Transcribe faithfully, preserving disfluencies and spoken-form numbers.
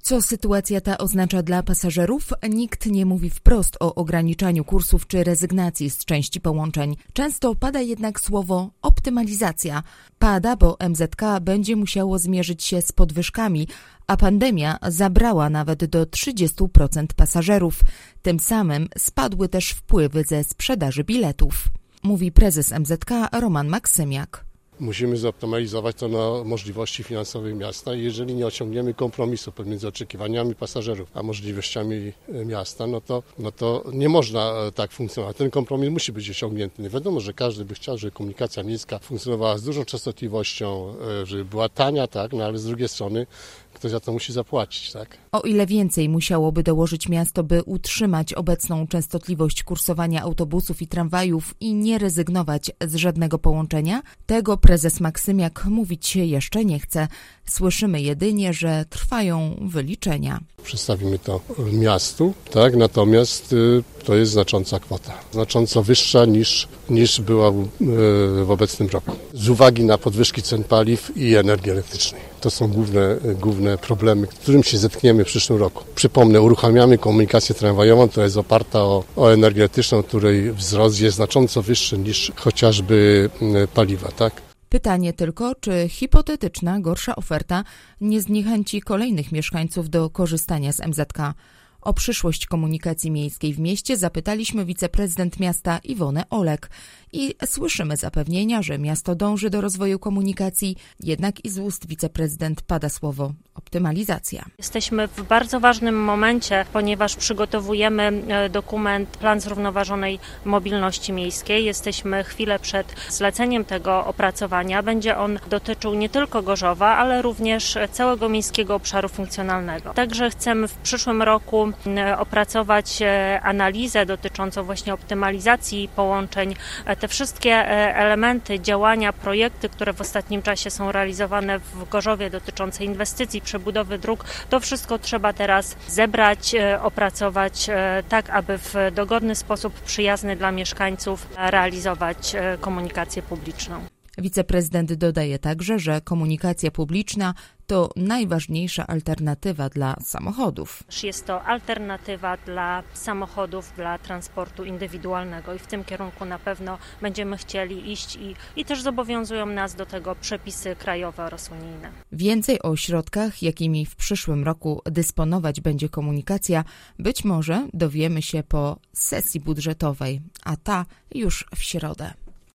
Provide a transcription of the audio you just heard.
Co sytuacja ta oznacza dla pasażerów? Nikt nie mówi wprost o ograniczaniu kursów czy rezygnacji z części połączeń. Często pada jednak słowo optymalizacja. Pada, bo M Z K będzie musiało zmierzyć się z podwyżkami, a pandemia zabrała nawet do trzydziestu procent pasażerów. Tym samym spadły też wpływy ze sprzedaży biletów. Mówi prezes M Z K Roman Maksymiak. Musimy zoptymalizować to na możliwości finansowe miasta i jeżeli nie osiągniemy kompromisu pomiędzy oczekiwaniami pasażerów a możliwościami miasta, no to, no to nie można tak funkcjonować. Ten kompromis musi być osiągnięty. Nie wiadomo, że każdy by chciał, żeby komunikacja miejska funkcjonowała z dużą częstotliwością, żeby była tania, tak, no ale z drugiej strony ktoś za to musi zapłacić, tak? O ile więcej musiałoby dołożyć miasto, by utrzymać obecną częstotliwość kursowania autobusów i tramwajów i nie rezygnować z żadnego połączenia, tego prezes Maksymiak mówić jeszcze nie chce. Słyszymy jedynie, że trwają wyliczenia. Przedstawimy to miastu, tak? Natomiast y, to jest znacząca kwota. Znacząco wyższa niż, niż była w, y, w obecnym roku. Z uwagi na podwyżki cen paliw i energii elektrycznej. To są główne, główne problemy, z którym się zetkniemy w przyszłym roku. Przypomnę, uruchamiamy komunikację tramwajową, która jest oparta o, o energię elektryczną, której wzrost jest znacząco wyższy niż chociażby y, paliwa, tak? Pytanie tylko, czy hipotetyczna, gorsza oferta nie zniechęci kolejnych mieszkańców do korzystania z M Z K. O przyszłość komunikacji miejskiej w mieście zapytaliśmy wiceprezydent miasta Iwonę Olek i słyszymy zapewnienia, że miasto dąży do rozwoju komunikacji, jednak i z ust wiceprezydent pada słowo optymalizacja. Jesteśmy w bardzo ważnym momencie, ponieważ przygotowujemy dokument Plan Zrównoważonej Mobilności Miejskiej. Jesteśmy chwilę przed zleceniem tego opracowania. Będzie on dotyczył nie tylko Gorzowa, ale również całego miejskiego obszaru funkcjonalnego. Także chcemy w przyszłym roku opracować analizę dotyczącą właśnie optymalizacji połączeń. Te wszystkie elementy działania, projekty, które w ostatnim czasie są realizowane w Gorzowie dotyczące inwestycji, przebudowy dróg, to wszystko trzeba teraz zebrać, opracować tak, aby w dogodny sposób, przyjazny dla mieszkańców realizować komunikację publiczną. Wiceprezydent dodaje także, że komunikacja publiczna to najważniejsza alternatywa dla samochodów. Jest to alternatywa dla samochodów, dla transportu indywidualnego i w tym kierunku na pewno będziemy chcieli iść i, i też zobowiązują nas do tego przepisy krajowe oraz unijne. Więcej o środkach, jakimi w przyszłym roku dysponować będzie komunikacja, być może dowiemy się po sesji budżetowej, a ta już w środę.